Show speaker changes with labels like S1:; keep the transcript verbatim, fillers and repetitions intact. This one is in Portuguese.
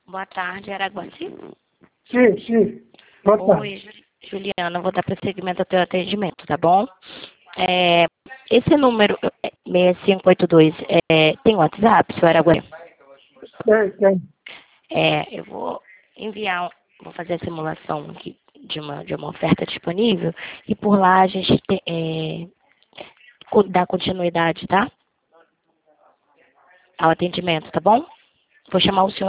S1: Boa tarde, Araguaci.
S2: Sim, sim. Boa tarde.
S1: Oi, Ju- Juliana, vou dar prosseguimento ao teu atendimento, tá bom? É, esse número é, seis cinco oito dois é, tem WhatsApp, seu Araguaci?
S2: Tem, tem.
S1: É, eu vou enviar, um- vou fazer a simulação aqui de uma, de uma oferta disponível e por lá a gente te, é, co- dá continuidade, tá? Ao atendimento, tá bom? Vou chamar o senhor